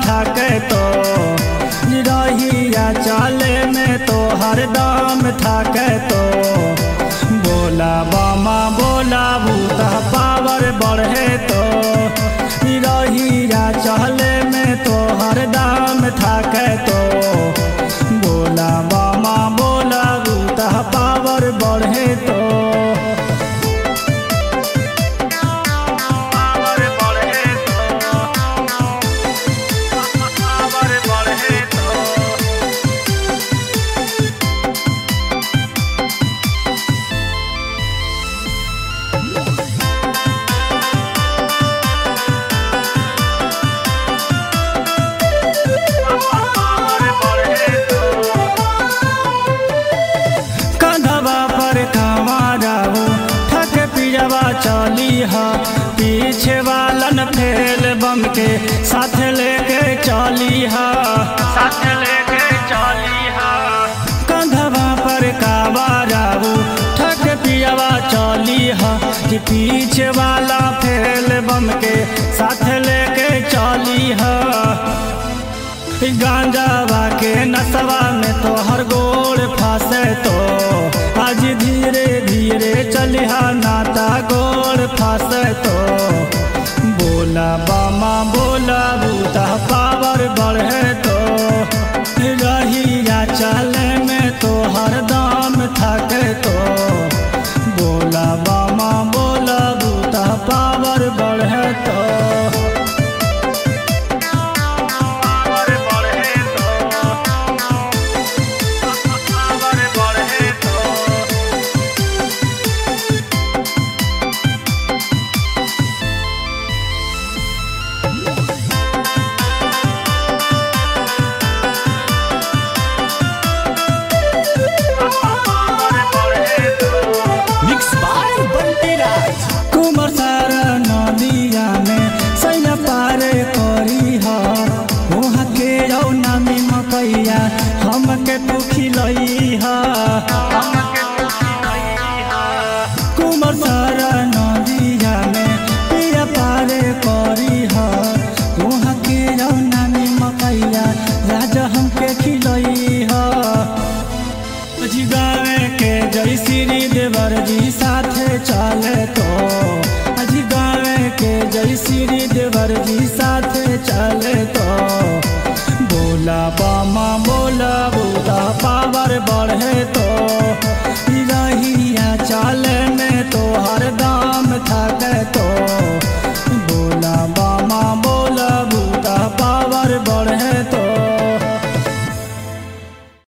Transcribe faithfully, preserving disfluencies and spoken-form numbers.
थके तो रहिया चले में तो हरदम थके तो बोला बामा बोला भूत पावर बढ़े तो रहिया चले में तो हरदम थके तो बोला बामा बोला भूत पावर बढ़े तो चली हा पीछे वालन फेल बम के साथ लेके चली हा साथ लेके चली हा कंधवा पर काबाराबू ठक पियावा चली हा कि पीछे वाला फेल बम के साथ लेके चली हा गांजावा के नसवा में तो हर गोड़ फांसे तो आज धीरे धीरे चलिहा नाता गोड़ फांसे तो बोला बामा बोला बूता पावर बढ़े तो रहिया चले में तो हरदम थके तो बोला बामा बोला बूता पावर बढ़े तो हमके तू खिलई हा कुमार सारा नदिया में पिया पारे करी हा वहाँ के रौना में मकैया राजा हमके खिलई हा जी गावे के जय श्री देवर जी साथे चले तो अजी गावे के जय श्री देवर जी साथे चले तो बोला बामा बोला बूता पावर बढ़े तो